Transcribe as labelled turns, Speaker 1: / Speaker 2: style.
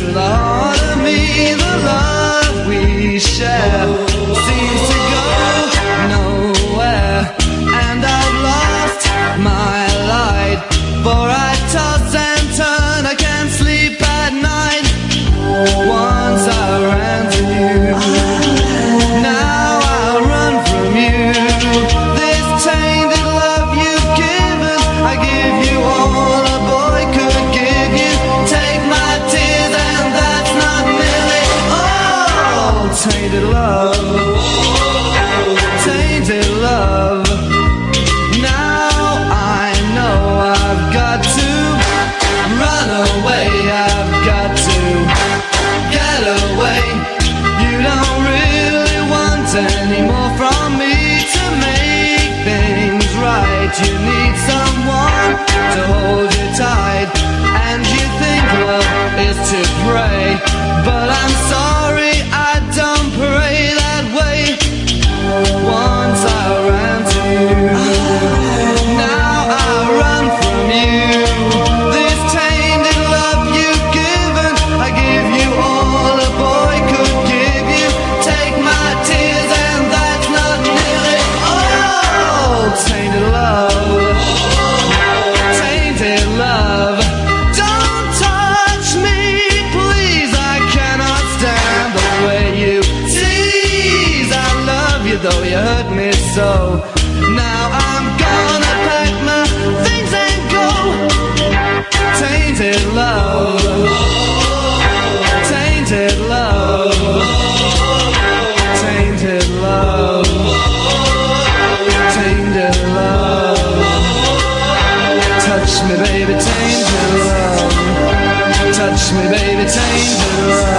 Speaker 1: to the heart of me. The love we share seems to go nowhere, and I've lost my light, for I toss and turn, I can't sleep at night. Once I ran to you, now I run from you. This tainted love you've given, I give you all a boy could give you. Take my tears and that's not nearly all. Tainted love, tainted love. Now I know I've got to run away, I've got to get away. You don't really want any more from me to make things right. You need someone to hold you tight, and you think love is to pray, but I'm sorry, I don't pray that way. Once I ran to you, now I run from you. This tainted love you've given, I give you all a boy could give you. Take my tears and that's not nearly all. Tainted love, tainted love. Don't touch me, please, I cannot stand the way you tease. I love you though you hurt me so. Now I'm gonna pack my things and go. Tainted love, tainted love, tainted love, tainted love. Touch me baby, tainted love. Touch me baby, tainted love.